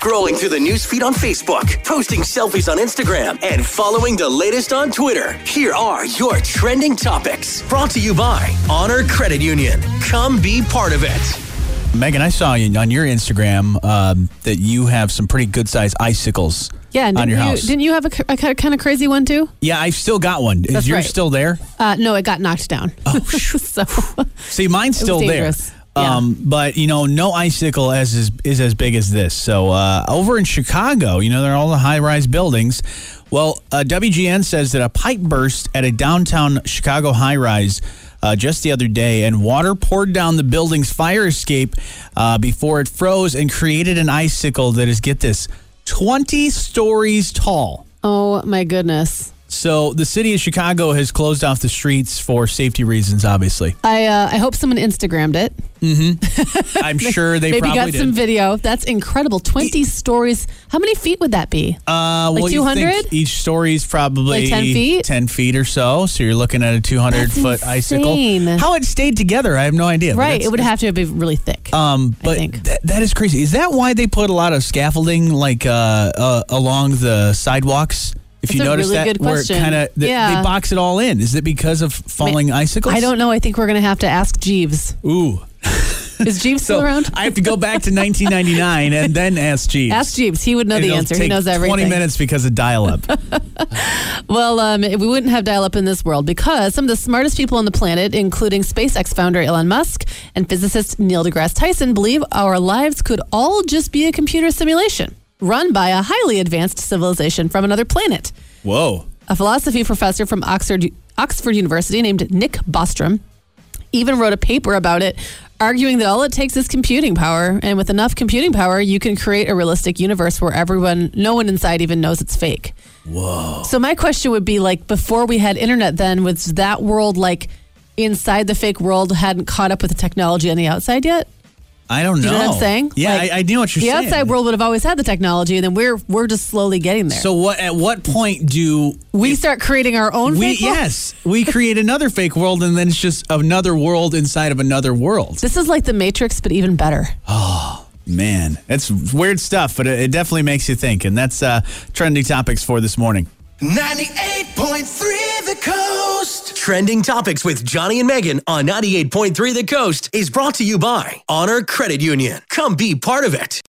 Scrolling through the newsfeed on Facebook, posting selfies on Instagram, and following the latest on Twitter. Here are your trending topics. Brought to you by Honor Credit Union. Come be part of it. Megan, I saw you on your Instagram that you have some pretty good-sized icicles on your house. Didn't you have a kind of crazy one, too? Yeah, I've still got one. Is yours still there? No, it got knocked down. Oh, so see, mine's still there. Yeah. But, no icicle is as big as this. So over in Chicago, there are all the high-rise buildings. Well, WGN says that a pipe burst at a downtown Chicago high-rise just the other day, and water poured down the building's fire escape before it froze and created an icicle that is, get this, 20 stories tall. Oh, my goodness. So the city of Chicago has closed off the streets for safety reasons, obviously. I hope someone Instagrammed it. Mm-hmm. I'm sure they maybe probably got some video. That's incredible. 20 stories. How many feet would that be? Like 200? Each story is probably like 10 feet? 10 feet or so. So you're looking at a 200-foot icicle. How it stayed together, I have no idea. Right. It would have to be really thick. But that is crazy. Is that why they put a lot of scaffolding along the sidewalks? If you notice really that, where it kind of they box it all in. Is it because of falling icicles? I don't know. I think we're going to have to ask Jeeves. Ooh. Is Jeeves still around? I have to go back to 1999 and then ask Jeeves. Ask Jeeves. He would know the answer. He knows everything. 20 minutes because of dial-up. Well, we wouldn't have dial-up in this world because some of the smartest people on the planet, including SpaceX founder Elon Musk and physicist Neil deGrasse Tyson, believe our lives could all just be a computer simulation run by a highly advanced civilization from another planet. Whoa. A philosophy professor from Oxford University named Nick Bostrom even wrote a paper about it, arguing that all it takes is computing power, and with enough computing power, you can create a realistic universe where no one inside even knows it's fake. Whoa. So my question would be, before we had internet then, was that world, inside the fake world hadn't caught up with the technology on the outside yet? I don't know. Do you know what I'm saying? Yeah, I know what you're saying. The outside world would have always had the technology, and then we're just slowly getting there. So at what point do we start creating our own fake world? Yes. We create another fake world, and then it's just another world inside of another world. This is like the Matrix, but even better. Oh, man. That's weird stuff, but it definitely makes you think. And that's trending topics for this morning. 98.3 The Coast. Trending topics with Johnny and Megan on 98.3 The Coast is brought to you by Honor Credit Union. Come be part of it.